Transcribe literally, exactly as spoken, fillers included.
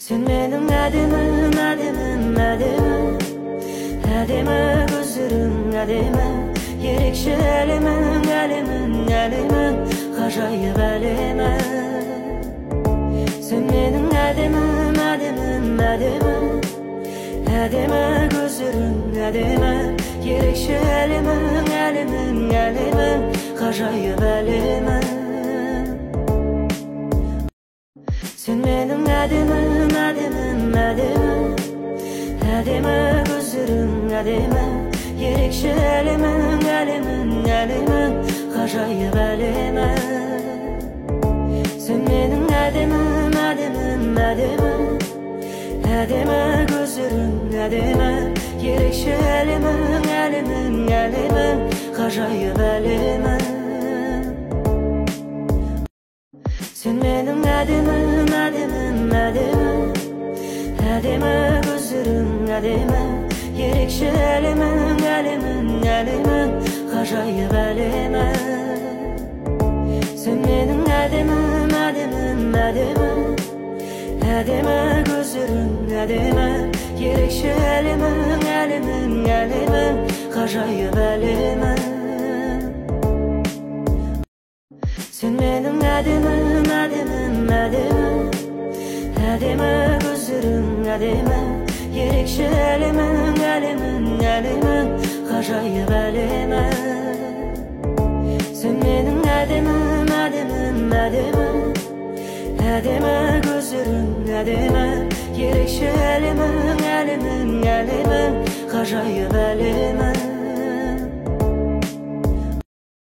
Sen benim ademim, ademim, ademim. Ademim gözlerim, ademim. Ерекше әлемің, әлемің, әлемің. Ғажайып әлемің. Sen менің әдемім, әдемім, әдемім. Әдемі көздерің, әдемі. Ерекше әлемің, әлемің, әлемің. Ғажайып әлемің. Sen менің әдемім, әдемім, әдемім. Әдемі көздерің, әдемі. Ерекше әлемің, әлемің, әлемің. Ғажайып әлемің. Sen менің әдемім, әдемім, әдемім. Әдемі көздерің, әдемі. Ерекше әлемің, әлемің, әлемің. Ғажайып әлемің. Sen менің әдемім, әдемім, әдемім. Әдемі көздерің, әдемі. Ерекше әлемің, әлемің, әлемің. Ғажайып әлемің. Sen менің әдемім, әдемім, әдемім. Әдемі көздерің, әдемі. Ерекше әлемің, әлемің, әлемің. Ғажайып әлемің. Sen менің әдемім, әдемім, әдемім. Әдемі көздерің, әдемі. Ерекше әлемің, әлемің, әлемің. Ғажайып әлемің. Sen менің әдемім, әдемім, әдемім. Әдемі көздерің, әдемі. Ерекше әлемің, әлемің, әлемің. Ғажайып әлемің.